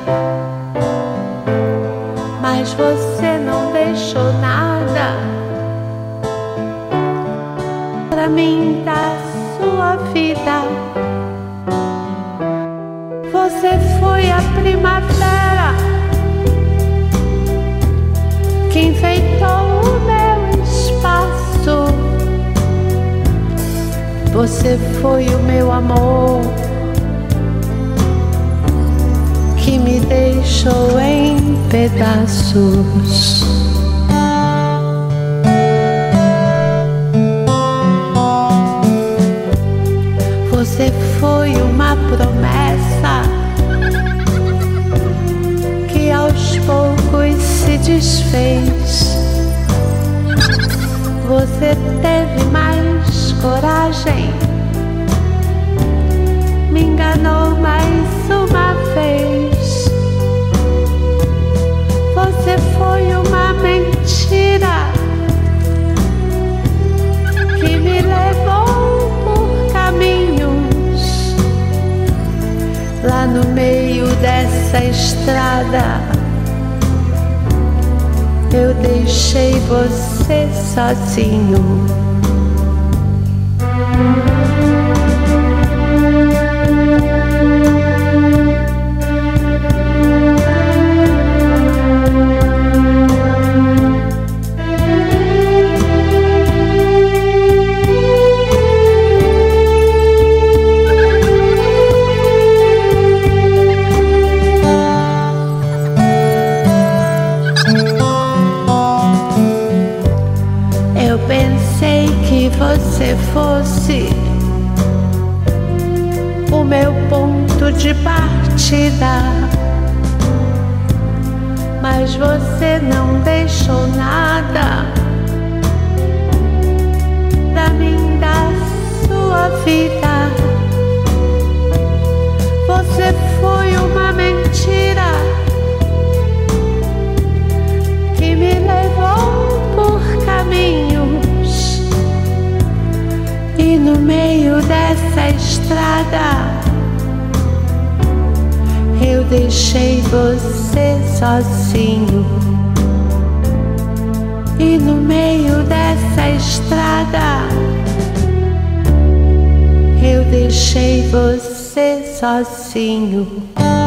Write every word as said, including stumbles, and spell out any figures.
mas você não deixou nada pra mim da sua vida. Você foi a primavera que enfeitou o meu espaço. Você foi o meu amor que me deixou em pedaços. Você foi uma promessa que aos poucos se desfez. Você teve mais coragem, me enganou mais uma vez. Você foi uma mentira que me levou por caminhos. Lá no meio dessa estrada eu deixei você sozinho. Eu pensei que você fosse o meu ponto de partida, mas você não deixou nada pra mim da sua vida. Você foi uma mentira que me levou por caminhos, e no meio dessa estrada eu deixei você sozinho. E no meio dessa estrada eu deixei você sozinho.